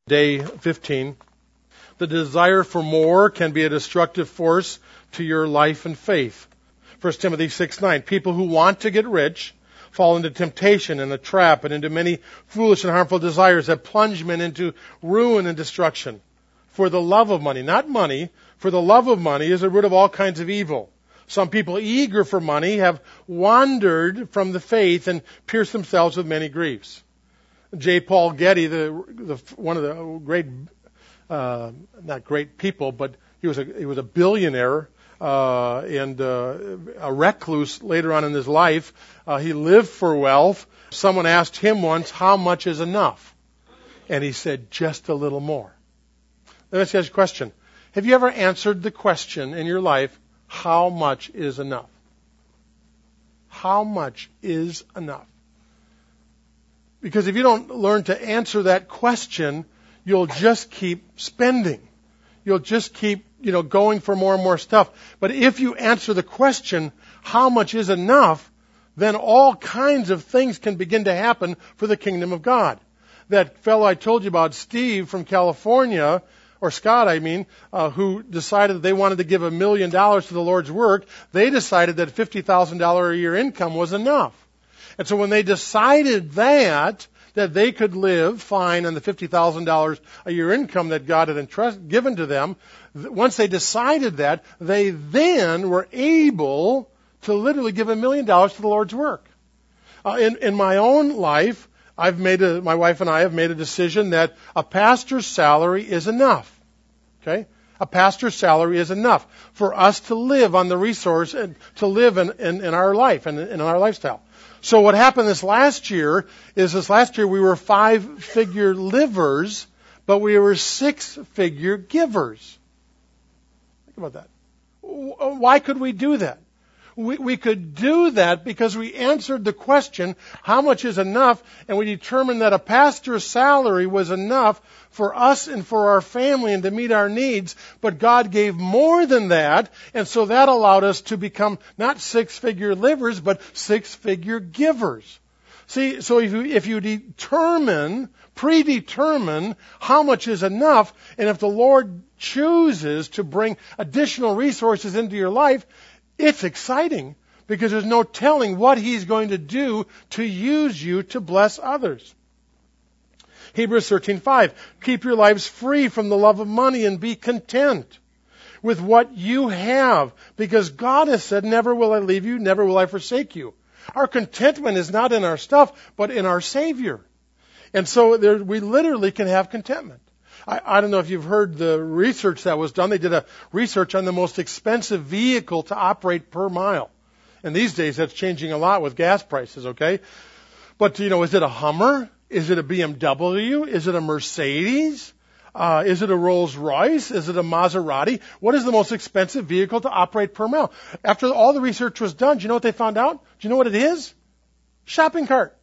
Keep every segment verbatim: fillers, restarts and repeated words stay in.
Day fifteen. The desire for more can be a destructive force to your life and faith. First Timothy six nine. People who want to get rich fall into temptation and a trap and into many foolish and harmful desires that plunge men into ruin and destruction. For the love of money, not money, for the love of money is the root of all kinds of evil. Some people eager for money have wandered from the faith and pierced themselves with many griefs. J. Paul Getty, the, the one of the great, uh, not great people, but he was a he was a billionaire uh, and uh, a recluse later on in his life. Uh, he lived for wealth. Someone asked him once, "How much is enough?" And he said, "Just a little more." Let me ask you a question: have you ever answered the question in your life, "How much is enough?" How much is enough? Because if you don't learn to answer that question, you'll just keep spending. You'll just keep, you know, going for more and more stuff. But if you answer the question, how much is enough, then all kinds of things can begin to happen for the kingdom of God. That fellow I told you about, Steve from California, or Scott, I mean, uh, who decided that they wanted to give a million dollars to the Lord's work, they decided that fifty thousand dollars a year income was enough. And so when they decided that, that they could live fine on the fifty thousand dollars a year income that God had entrust, given to them, once they decided that, they then were able to literally give a million dollars to the Lord's work. Uh, in, in my own life, I've made a, my wife and I have made a decision that a pastor's salary is enough. Okay? A pastor's salary is enough for us to live on the resource and to live in, in, in our life and in, in our lifestyle. So what happened this last year is this last year we were five-figure livers, but we were six-figure givers. Think about that. Why could we do that? We, we could do that because we answered the question, how much is enough? And we determined that a pastor's salary was enough for us and for our family and to meet our needs. But God gave more than that. And so that allowed us to become not six-figure livers, but six-figure givers. See, so if you, if you determine, predetermine how much is enough, and if the Lord chooses to bring additional resources into your life, it's exciting because there's no telling what He's going to do to use you to bless others. Hebrews thirteen five. Keep your lives free from the love of money and be content with what you have, because God has said, never will I leave you, never will I forsake you. Our contentment is not in our stuff, but in our Savior. And so there, we literally can have contentment. I, I don't know if you've heard the research that was done. They did a research on the most expensive vehicle to operate per mile. And these days that's changing a lot with gas prices, okay? But, you know, is it a Hummer? Is it a B M W? Is it a Mercedes? Uh, is it a Rolls Royce? Is it a Maserati? What is the most expensive vehicle to operate per mile? After all the research was done, do you know what they found out? Do you know what it is? Shopping cart.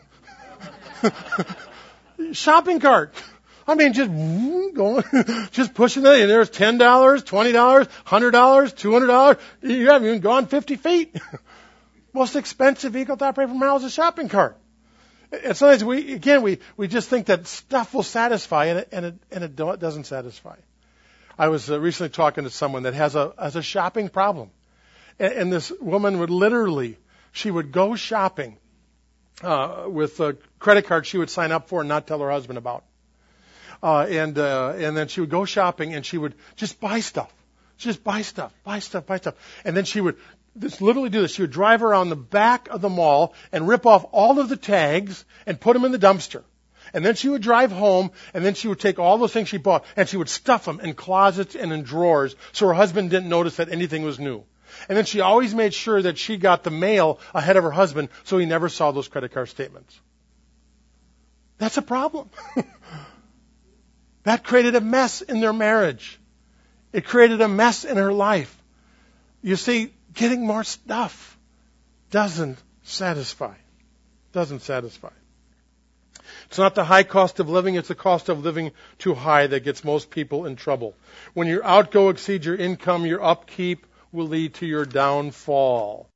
Shopping cart. I mean, just going, just pushing it, and there's ten dollars, twenty dollars, one hundred dollars, two hundred dollars. You haven't even gone fifty feet. Most expensive vehicle to operate per mile is a shopping cart. And sometimes we, again, we, we just think that stuff will satisfy, and it, and it, and it don't, doesn't satisfy. I was uh, recently talking to someone that has a, has a shopping problem. And, and this woman would literally, she would go shopping, uh, with a credit card she would sign up for and not tell her husband about. Uh, and, uh, and then she would go shopping and she would just buy stuff. Just buy stuff, buy stuff, buy stuff. And then she would just literally do this. She would drive around the back of the mall and rip off all of the tags and put them in the dumpster. And then she would drive home, and then she would take all those things she bought and she would stuff them in closets and in drawers so her husband didn't notice that anything was new. And then she always made sure that she got the mail ahead of her husband so he never saw those credit card statements. That's a problem. That created a mess in their marriage. It created a mess in her life. You see, getting more stuff doesn't satisfy. Doesn't satisfy. It's not the high cost of living, it's the cost of living too high that gets most people in trouble. When your outgo exceeds your income, your upkeep will lead to your downfall.